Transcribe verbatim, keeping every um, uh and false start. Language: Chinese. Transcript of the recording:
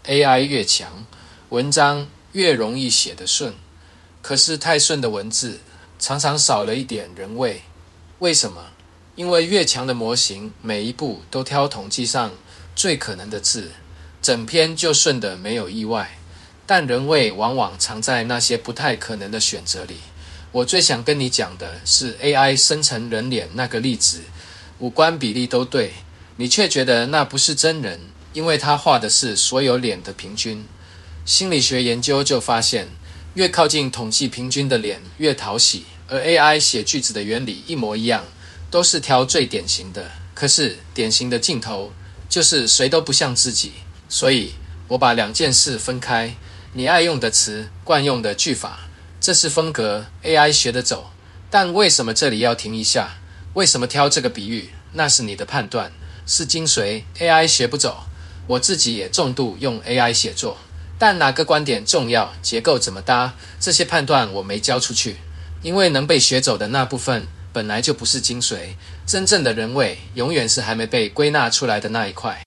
A I 越强，文章越容易写得顺。可是太顺的文字常常少了一点人味。为什么？因为越强的模型每一步都挑统计上最可能的字，整篇就顺得没有意外。但人味往往藏在那些不太可能的选择里。我最想跟你讲的是 A I 生成人脸那个例子，五官比例都对，你却觉得那不是真人，因为他画的是所有脸的平均。心理学研究就发现，越靠近统计平均的脸越讨喜，而 A I 写句子的原理一模一样，都是挑最典型的。可是典型的尽头就是谁都不像自己。所以我把两件事分开，你爱用的词，惯用的句法，这是风格 A I 学得走。但为什么这里要停一下？为什么挑这个比喻？那是你的判断，是精髓 A I 学不走。我自己也重度用 A I 写作，但哪个观点重要，结构怎么搭，这些判断我没交出去。因为能被学走的那部分本来就不是精髓，真正的人味永远是还没被归纳出来的那一块。